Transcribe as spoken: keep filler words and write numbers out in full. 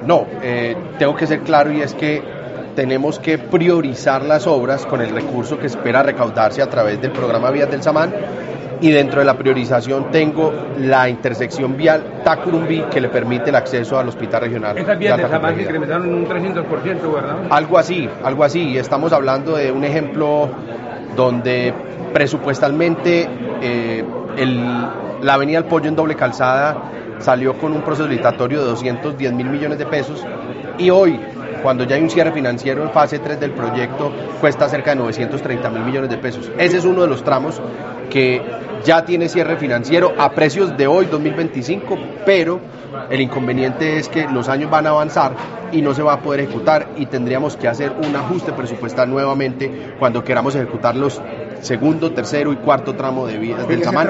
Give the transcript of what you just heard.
No, eh, tengo que ser claro y es que tenemos que priorizar las obras con el recurso que espera recaudarse a través del programa Vías del Samán, y dentro de la priorización tengo la intersección vial Tacurumbí, que le permite el acceso al hospital regional. Esas vías del Samán se incrementaron en un trescientos por ciento, ¿verdad? Algo así, algo así, y estamos hablando de un ejemplo donde presupuestalmente eh, el, la avenida El Pollo en doble calzada salió con un proceso licitatorio de doscientos diez mil millones de pesos, y hoy, cuando ya hay un cierre financiero en fase tres del proyecto, cuesta cerca de novecientos treinta mil millones de pesos. Ese es uno de los tramos que ya tiene cierre financiero a precios de hoy, dos mil veinticinco, pero el inconveniente es que los años van a avanzar y no se va a poder ejecutar, y tendríamos que hacer un ajuste presupuestal nuevamente cuando queramos ejecutar los segundo, tercero y cuarto tramo de vías del Samán.